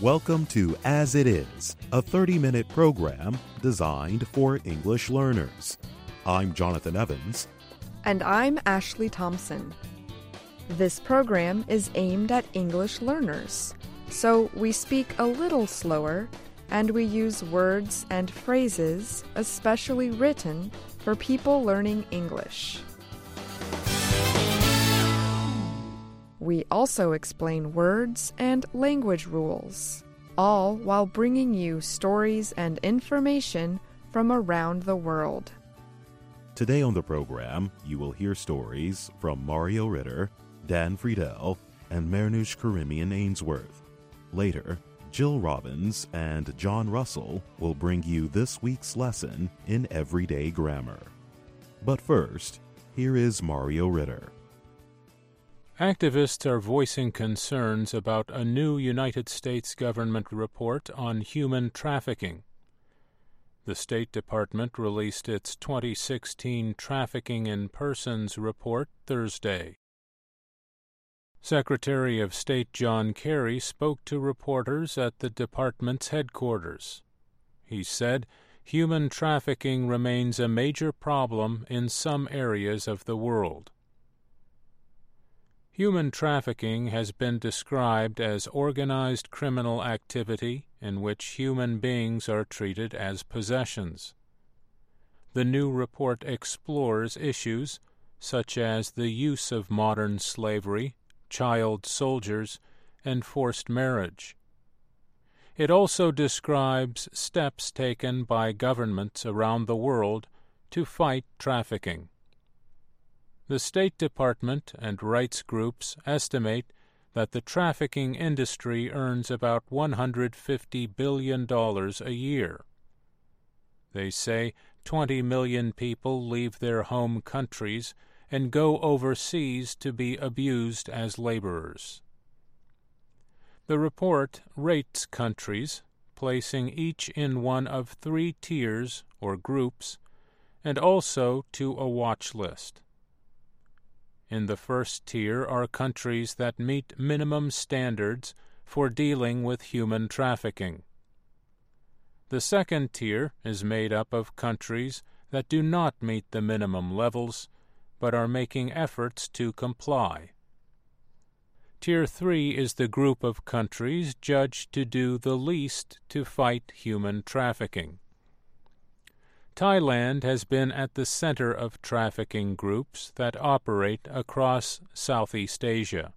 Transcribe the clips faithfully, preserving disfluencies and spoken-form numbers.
Welcome to As It Is, a thirty-minute program designed for English learners. I'm Jonathan Evans. And I'm Ashley Thompson. This program is aimed at English learners, so we speak a little slower and we use words and phrases especially written for people learning English. We also explain words and language rules, all while bringing you stories and information from around the world. Today on the program, you will hear stories from Mario Ritter, Dan Friedel, and Mernush Karimian Ainsworth. Later, Jill Robbins and John Russell will bring you this week's lesson in everyday grammar. But first, here is Mario Ritter. Activists are voicing concerns about a new United States government report on human trafficking. The State Department released its twenty sixteen Trafficking in Persons report Thursday. Secretary of State John Kerry spoke to reporters at the department's headquarters. He said human trafficking remains a major problem in some areas of the world. Human trafficking has been described as organized criminal activity in which human beings are treated as possessions. The new report explores issues such as the use of modern slavery, child soldiers, and forced marriage. It also describes steps taken by governments around the world to fight trafficking. The State Department and rights groups estimate that the trafficking industry earns about one hundred fifty billion dollars a year. They say twenty million people leave their home countries and go overseas to be abused as laborers. The report rates countries, placing each in one of three tiers or groups, and also to a watch list. In the first tier are countries that meet minimum standards for dealing with human trafficking. The second tier is made up of countries that do not meet the minimum levels, but are making efforts to comply. Tier three is the group of countries judged to do the least to fight human trafficking. Thailand has been at the center of trafficking groups that operate across Southeast Asia.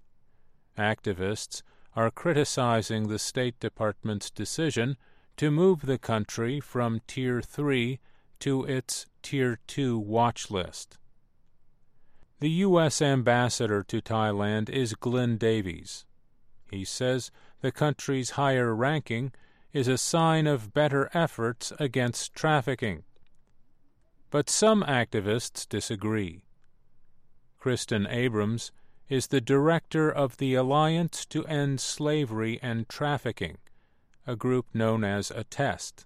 Activists are criticizing the State Department's decision to move the country from Tier three to its Tier two watch list. The U S ambassador to Thailand is Glenn Davies. He says the country's higher ranking is a sign of better efforts against trafficking. But some activists disagree. Kristen Abrams is the director of the Alliance to End Slavery and Trafficking, a group known as ATTEST.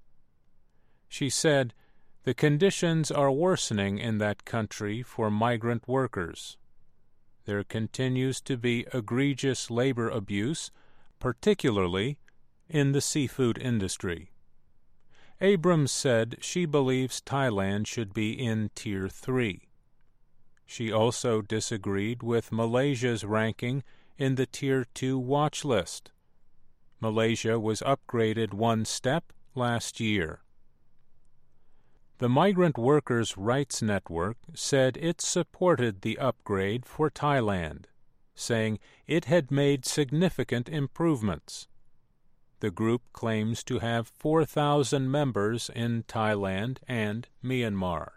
She said, "The conditions are worsening in that country for migrant workers. There continues to be egregious labor abuse, particularly in the seafood industry." Abrams said she believes Thailand should be in Tier three. She also disagreed with Malaysia's ranking in the Tier two watch list. Malaysia was upgraded one step last year. The Migrant Workers' Rights Network said it supported the upgrade for Thailand, saying it had made significant improvements. The group claims to have four thousand members in Thailand and Myanmar.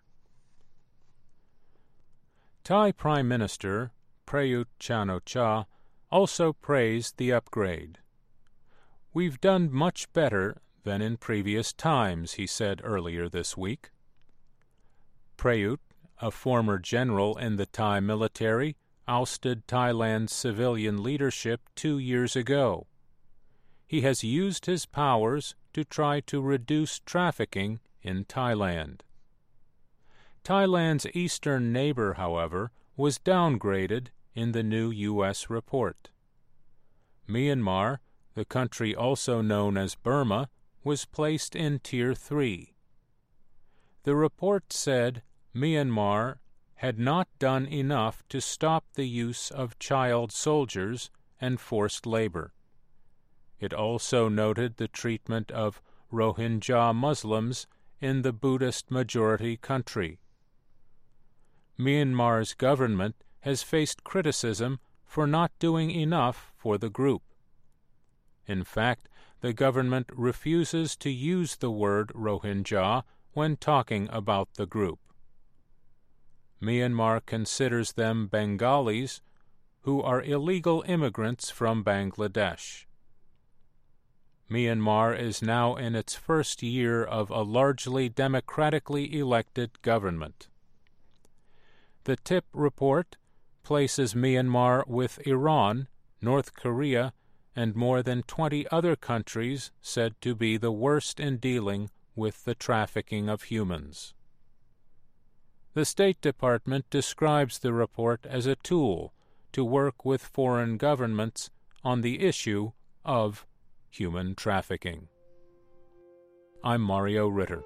Thai Prime Minister Prayut Chan-o-cha also praised the upgrade. "We've done much better than in previous times," he said earlier this week. Prayut, a former general in the Thai military, ousted Thailand's civilian leadership two years ago. He has used his powers to try to reduce trafficking in Thailand. Thailand's eastern neighbor, however, was downgraded in the new U S report. Myanmar, the country also known as Burma, was placed in Tier three. The report said Myanmar had not done enough to stop the use of child soldiers and forced labor. It also noted the treatment of Rohingya Muslims in the Buddhist-majority country. Myanmar's government has faced criticism for not doing enough for the group. In fact, the government refuses to use the word Rohingya when talking about the group. Myanmar considers them Bengalis who are illegal immigrants from Bangladesh. Myanmar is now in its first year of a largely democratically elected government. The T I P report places Myanmar with Iran, North Korea, and more than twenty other countries said to be the worst in dealing with the trafficking of humans. The State Department describes the report as a tool to work with foreign governments on the issue of human trafficking. I'm Mario Ritter.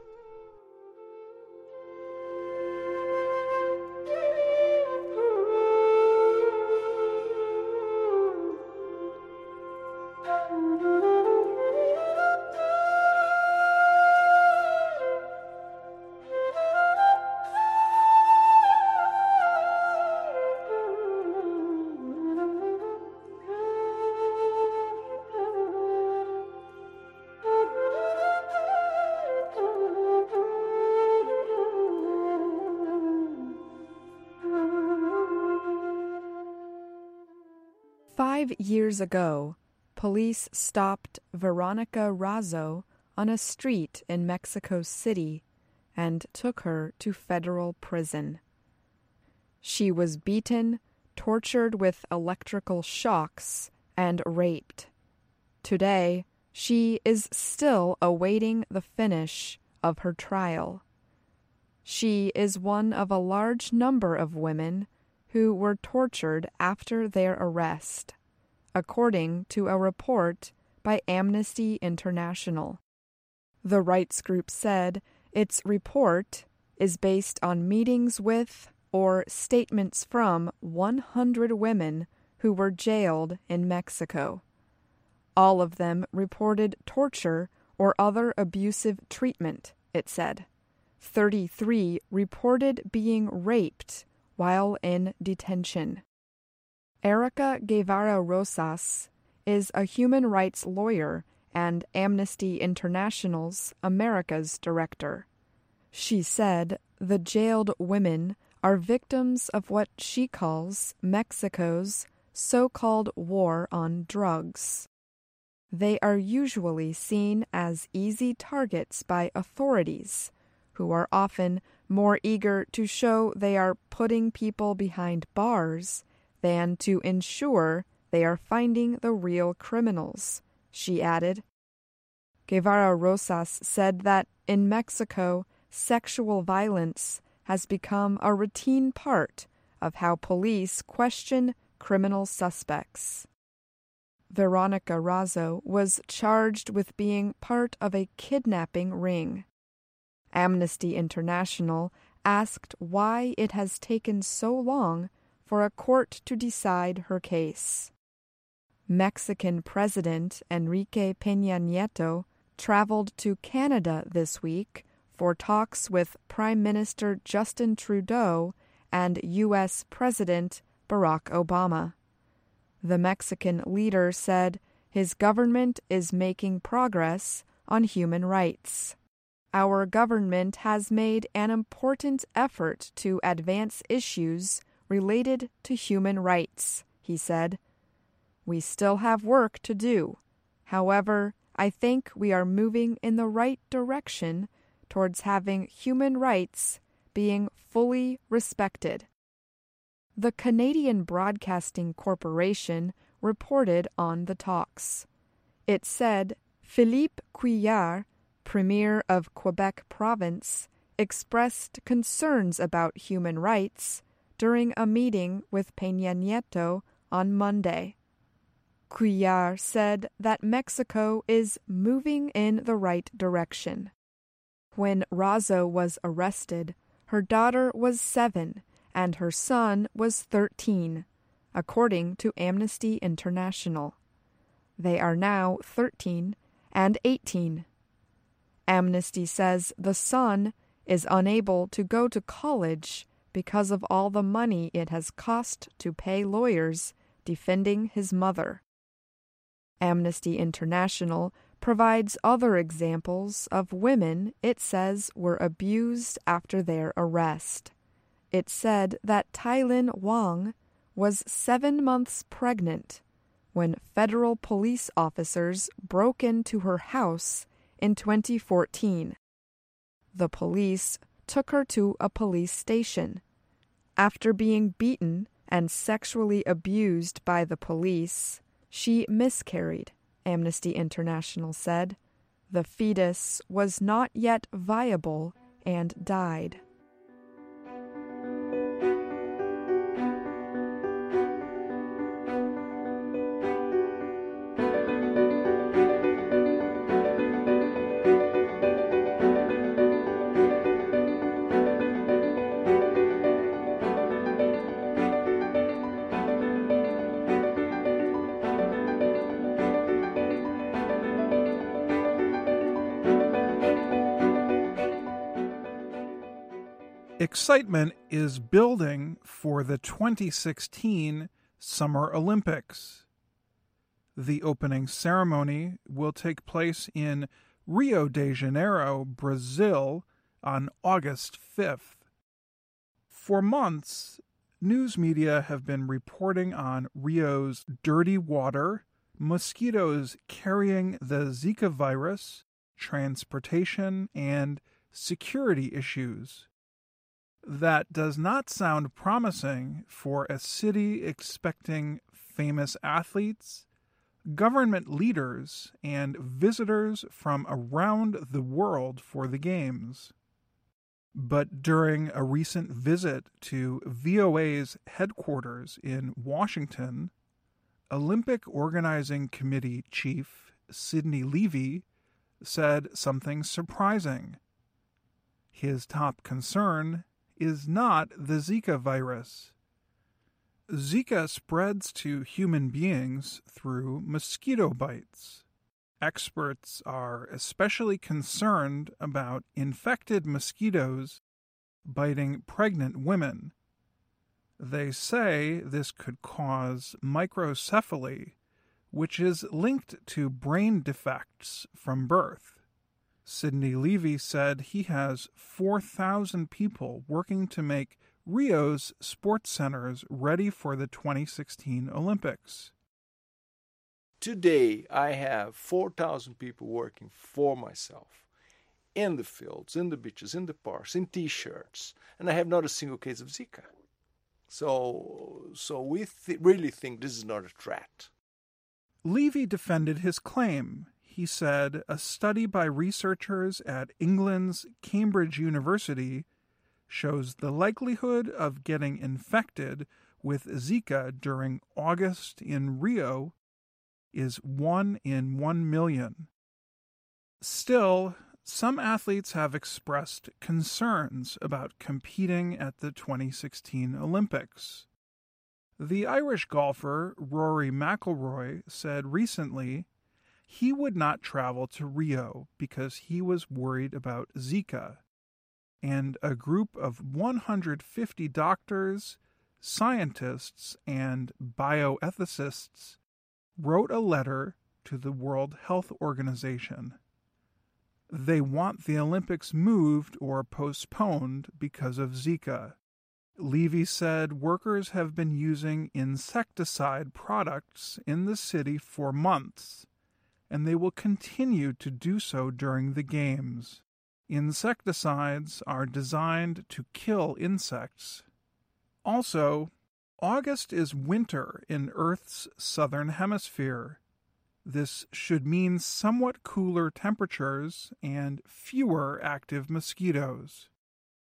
Five years ago, police stopped Veronica Razo on a street in Mexico City and took her to federal prison. She was beaten, tortured with electrical shocks, and raped. Today, she is still awaiting the finish of her trial. She is one of a large number of women who were tortured after their arrest, according to a report by Amnesty International. The rights group said its report is based on meetings with or statements from one hundred women who were jailed in Mexico. All of them reported torture or other abusive treatment, it said. thirty-three reported being raped while in detention. Erica Guevara Rosas is a human rights lawyer and Amnesty International's America's director. She said the jailed women are victims of what she calls Mexico's so-called war on drugs. They are usually seen as easy targets by authorities, who are often more eager to show they are putting people behind bars than to ensure they are finding the real criminals, she added. Guevara Rosas said that in Mexico, sexual violence has become a routine part of how police question criminal suspects. Veronica Razo was charged with being part of a kidnapping ring. Amnesty International asked why it has taken so long for a court to decide her case. Mexican President Enrique Peña Nieto traveled to Canada this week for talks with Prime Minister Justin Trudeau and U S President Barack Obama. The Mexican leader said his government is making progress on human rights. Our government has made an important effort to advance issues related to human rights, he said. We still have work to do. However, I think we are moving in the right direction towards having human rights being fully respected. The Canadian Broadcasting Corporation reported on the talks. It said Philippe Couillard, Premier of Quebec Province, expressed concerns about human rights during a meeting with Peña Nieto on Monday. Cuellar said that Mexico is moving in the right direction. When Razo was arrested, her daughter was seven and her son was thirteen, according to Amnesty International. They are now thirteen and eighteen. Amnesty says the son is unable to go to college because of all the money it has cost to pay lawyers defending his mother. Amnesty International provides other examples of women it says were abused after their arrest. It said that Tylin Wang was seven months pregnant when federal police officers broke into her house in twenty fourteen. The police took her to a police station. After being beaten and sexually abused by the police, she miscarried, Amnesty International said. The fetus was not yet viable and died. Excitement is building for the twenty sixteen Summer Olympics. The opening ceremony will take place in Rio de Janeiro, Brazil, on August fifth. For months, news media have been reporting on Rio's dirty water, mosquitoes carrying the Zika virus, transportation, and security issues. That does not sound promising for a city expecting famous athletes, government leaders, and visitors from around the world for the Games. But during a recent visit to V O A's headquarters in Washington, Olympic Organizing Committee Chief Sidney Levy said something surprising. His top concern is not the Zika virus. Zika spreads to human beings through mosquito bites. Experts are especially concerned about infected mosquitoes biting pregnant women. They say this could cause microcephaly, which is linked to brain defects from birth. Sidney Levy said he has four thousand people working to make Rio's sports centers ready for the twenty sixteen Olympics. Today, I have four thousand people working for myself in the fields, in the beaches, in the parks, in T-shirts, and I have not a single case of Zika. So, so we th- really think this is not a threat. Levy defended his claim. He said a study by researchers at England's Cambridge University shows the likelihood of getting infected with Zika during August in Rio is one in one million. Still, some athletes have expressed concerns about competing at the twenty sixteen Olympics. The Irish golfer Rory McIlroy said recently he would not travel to Rio because he was worried about Zika, and a group of one hundred fifty doctors, scientists, and bioethicists wrote a letter to the World Health Organization. They want the Olympics moved or postponed because of Zika. Levy said workers have been using insecticide products in the city for months, and they will continue to do so during the Games. Insecticides are designed to kill insects. Also, August is winter in Earth's southern hemisphere. This should mean somewhat cooler temperatures and fewer active mosquitoes.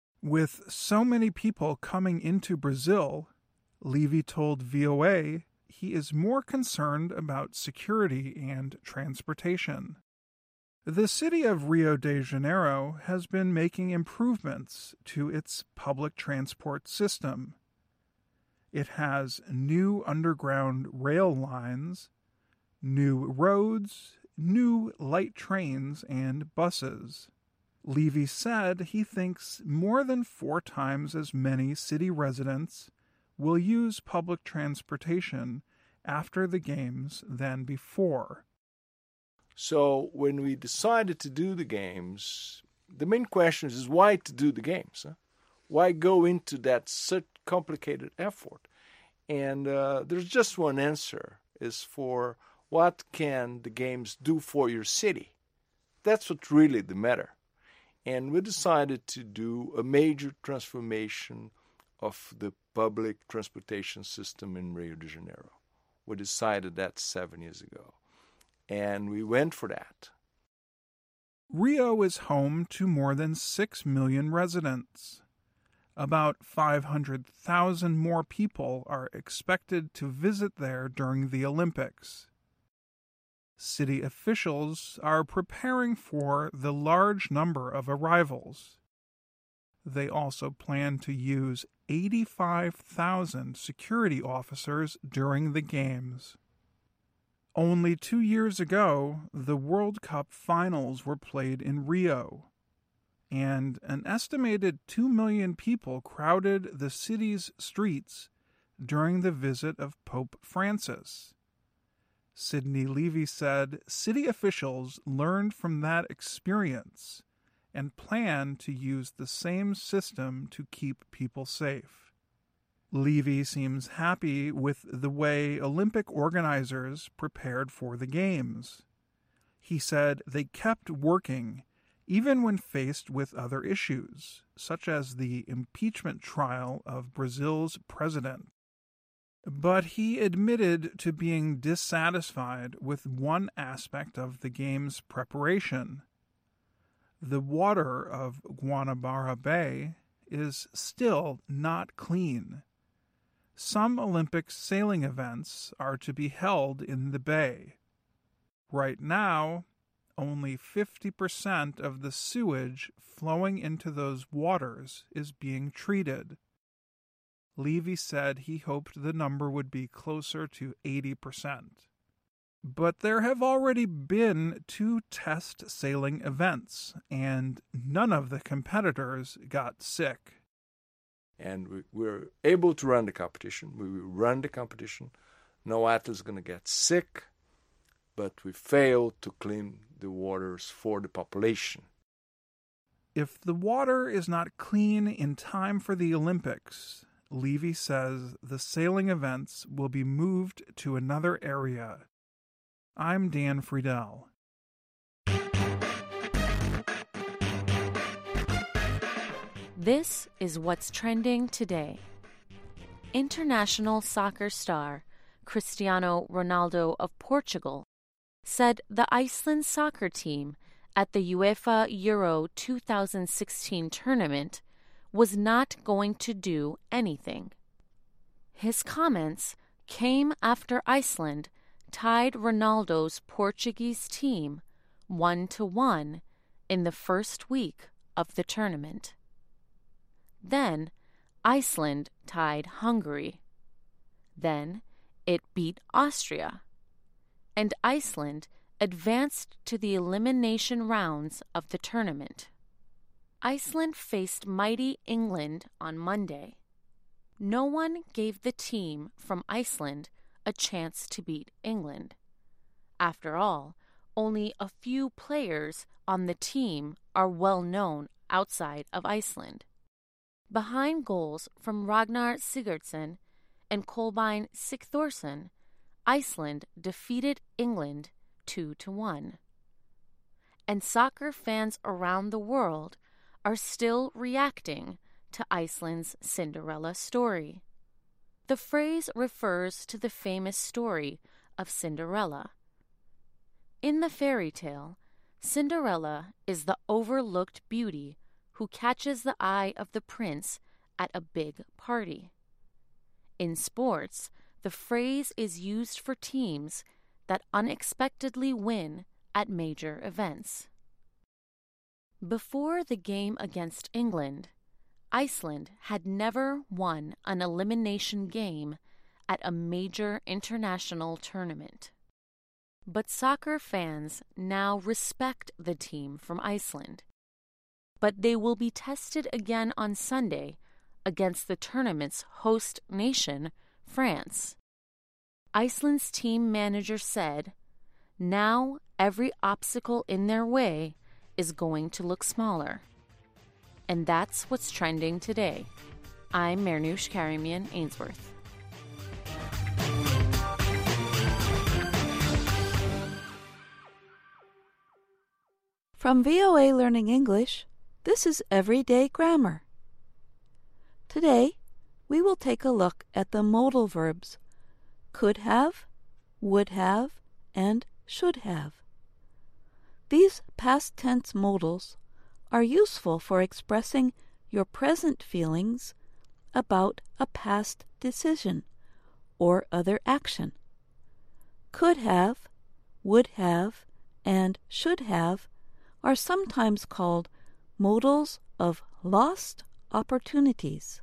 With so many people coming into Brazil, Levy told V O A he is more concerned about security and transportation. The city of Rio de Janeiro has been making improvements to its public transport system. It has new underground rail lines, new roads, new light trains, and buses. Levy said he thinks more than four times as many city residents will use public transportation after the games than before. So when we decided to do the games, the main question is why to do the games? Huh? Why go into that such complicated effort? And uh, there's just one answer, is for what can the games do for your city? That's what really the matter. And we decided to do a major transformation of the public transportation system in Rio de Janeiro. We decided that seven years ago. And we went for that. Rio is home to more than six million residents. About five hundred thousand more people are expected to visit there during the Olympics. City officials are preparing for the large number of arrivals. They also plan to use eighty-five thousand security officers during the games. Only two years ago, the World Cup finals were played in Rio, and an estimated two million people crowded the city's streets during the visit of Pope Francis. Sidney Levy said city officials learned from that experience and plan to use the same system to keep people safe. Levy seems happy with the way Olympic organizers prepared for the games. He said they kept working even when faced with other issues, such as the impeachment trial of Brazil's president. But he admitted to being dissatisfied with one aspect of the game's preparation. The water of Guanabara Bay is still not clean. Some Olympic sailing events are to be held in the bay. Right now, only fifty percent of the sewage flowing into those waters is being treated. Levy said he hoped the number would be closer to eighty percent. But there have already been two test sailing events, and none of the competitors got sick. And we were able to run the competition. We will run the competition. No athlete is going to get sick, but we failed to clean the waters for the population. If the water is not clean in time for the Olympics, Levy says the sailing events will be moved to another area. I'm Dan Friedel. This is what's trending today. International soccer star Cristiano Ronaldo of Portugal said the Iceland soccer team at the UEFA Euro twenty sixteen tournament was not going to do anything. His comments came after Iceland tied Ronaldo's Portuguese team one to one in the first week of the tournament. Then Iceland tied Hungary. Then it beat Austria. And Iceland advanced to the elimination rounds of the tournament. Iceland faced mighty England on Monday. No one gave the team from Iceland a chance to beat England. After all, only a few players on the team are well known outside of Iceland. Behind goals from Ragnar Sigurdsson and Kolbeinn Sigthorsson, Iceland defeated England two to one. And soccer fans around the world are still reacting to Iceland's Cinderella story. The phrase refers to the famous story of Cinderella. In the fairy tale, Cinderella is the overlooked beauty who catches the eye of the prince at a big party. In sports, the phrase is used for teams that unexpectedly win at major events. Before the game against England, Iceland had never won an elimination game at a major international tournament. But soccer fans now respect the team from Iceland. But they will be tested again on Sunday against the tournament's host nation, France. Iceland's team manager said, "Now every obstacle in their way is going to look smaller." And that's what's trending today. I'm Marnoush Karimian Ainsworth. From V O A Learning English, this is Everyday Grammar. Today, we will take a look at the modal verbs could have, would have, and should have. These past tense modals are useful for expressing your present feelings about a past decision or other action. Could have, would have, and should have are sometimes called modals of lost opportunities.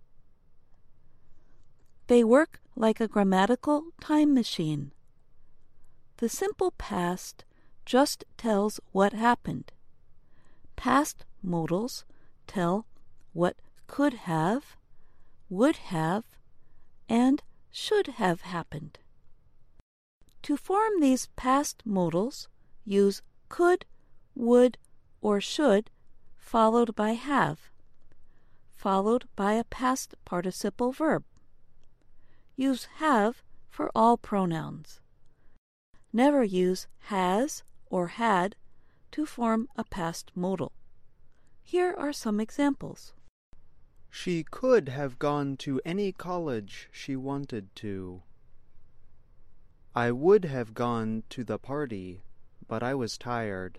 They work like a grammatical time machine. The simple past just tells what happened. Past modals tell what could have, would have, and should have happened. To form these past modals, use could, would, or should, followed by have, followed by a past participle verb. Use have for all pronouns. Never use has or had to form a past modal. Here are some examples. She could have gone to any college she wanted to. I would have gone to the party, but I was tired.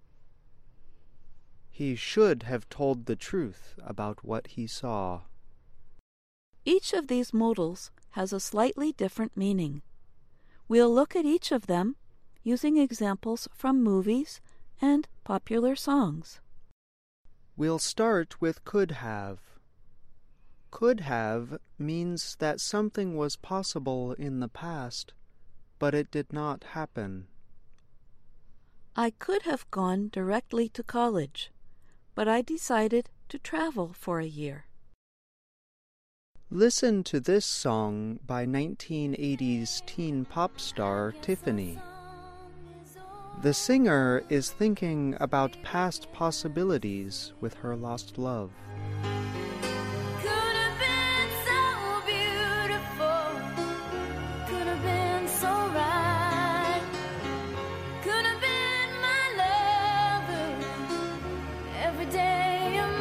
He should have told the truth about what he saw. Each of these modals has a slightly different meaning. We'll look at each of them using examples from movies and popular songs. We'll start with could have. Could have means that something was possible in the past, but it did not happen. I could have gone directly to college, but I decided to travel for a year. Listen to this song by nineteen eighties teen pop star Tiffany. The singer is thinking about past possibilities with her lost love. Could have been so beautiful, could have been so right, could have been my lover every day of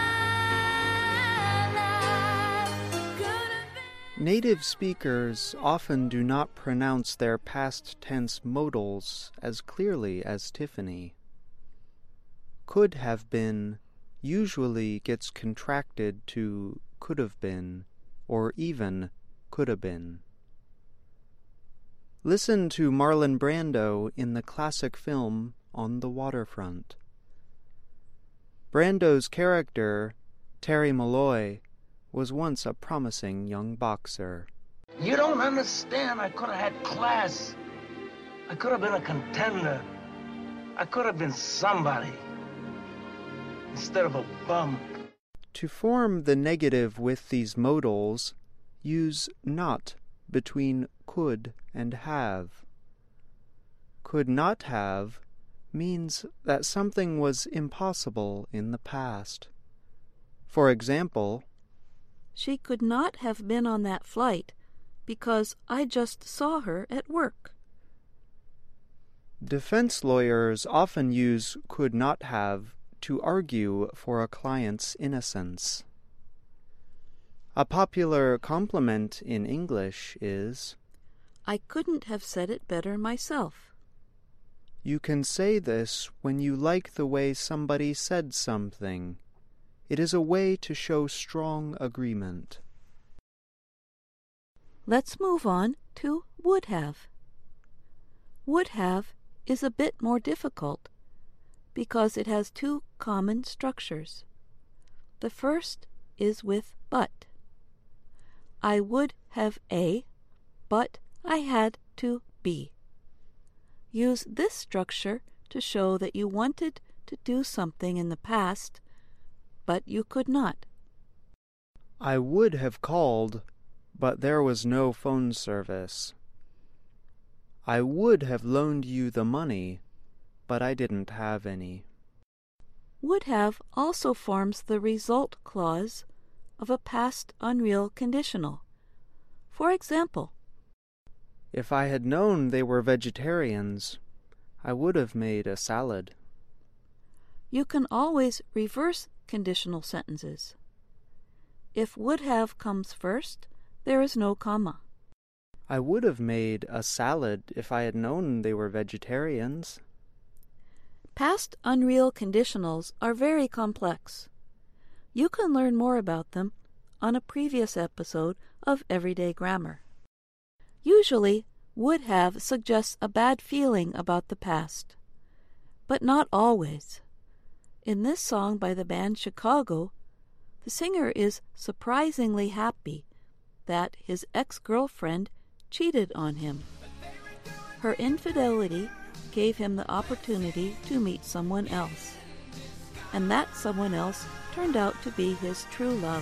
my life. Could have been... Native speakers often do not pronounce their past tense modals as clearly as Tiffany. Could have been usually gets contracted to could have been, or even could have been. Listen to Marlon Brando in the classic film On the Waterfront. Brando's character, Terry Malloy, was once a promising young boxer. You don't understand. I could have had class. I could have been a contender. I could have been somebody instead of a bum. To form the negative with these modals, use not between could and have. Could not have means that something was impossible in the past. For example, she could not have been on that flight because I just saw her at work. Defense lawyers often use could not have to argue for a client's innocence. A popular compliment in English is, I couldn't have said it better myself. You can say this when you like the way somebody said something. It is a way to show strong agreement. Let's move on to would have. Would have is a bit more difficult because it has two common structures. The first is with but. I would have A, but I had to B. Use this structure to show that you wanted to do something in the past, but you could not. I would have called, but there was no phone service. I would have loaned you the money, but I didn't have any. Would have also forms the result clause of a past unreal conditional. For example, if I had known they were vegetarians, I would have made a salad. You can always reverse conditional sentences. If would have comes first, there is no comma. I would have made a salad if I had known they were vegetarians. Past unreal conditionals are very complex. You can learn more about them on a previous episode of Everyday Grammar. Usually, would have suggests a bad feeling about the past, but not always. In this song by the band Chicago, the singer is surprisingly happy that his ex-girlfriend cheated on him. Her infidelity gave him the opportunity to meet someone else, and that someone else turned out to be his true love.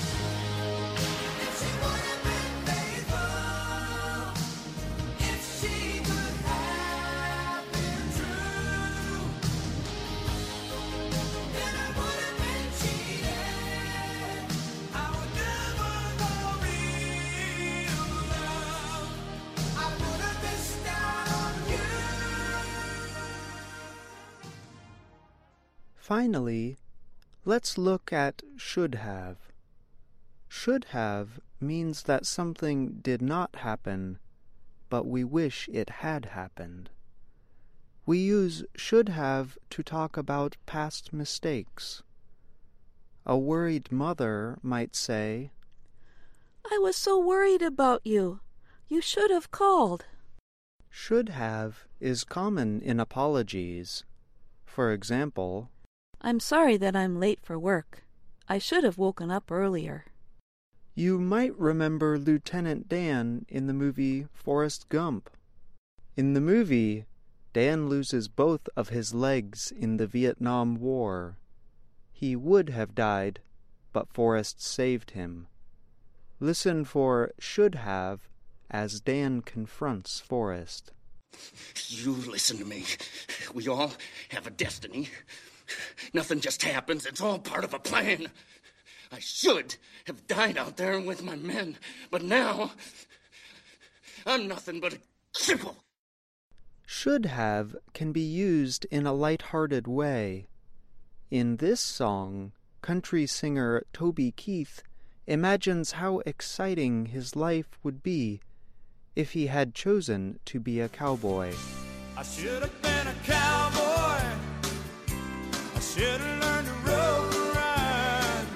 Finally, let's look at should have. Should have means that something did not happen, but we wish it had happened. We use should have to talk about past mistakes. A worried mother might say, I was so worried about you. You should have called. Should have is common in apologies. For example, I'm sorry that I'm late for work. I should have woken up earlier. You might remember Lieutenant Dan in the movie Forrest Gump. In the movie, Dan loses both of his legs in the Vietnam War. He would have died, but Forrest saved him. Listen for should have as Dan confronts Forrest. You listen to me. We all have a destiny. Nothing just happens. It's all part of a plan. I should have died out there with my men, but now I'm nothing but a cripple. Should have can be used in a light-hearted way. In this song, country singer Toby Keith imagines how exciting his life would be if he had chosen to be a cowboy. I should have been a cowboy. I should have learned to rope ride.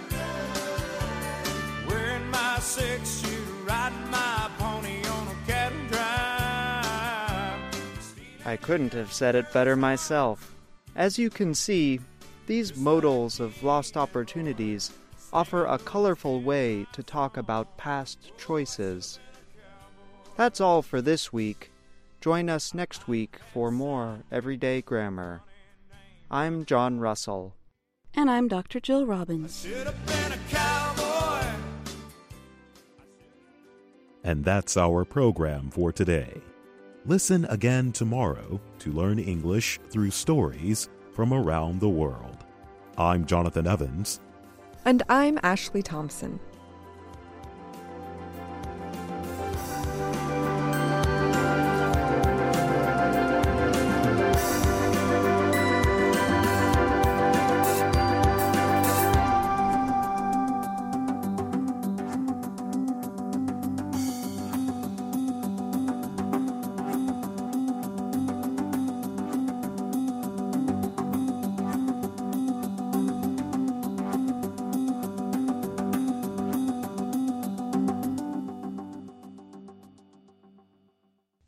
Wearing my six-shooter, riding my pony on a cattle drive. I couldn't have said it better myself. As you can see, these modals of lost opportunities offer a colorful way to talk about past choices. That's all for this week. Join us next week for more Everyday Grammar. I'm John Russell. And I'm Doctor Jill Robbins. Should have been a cowboy. And that's our program for today. Listen again tomorrow to learn English through stories from around the world. I'm Jonathan Evans. And I'm Ashley Thompson.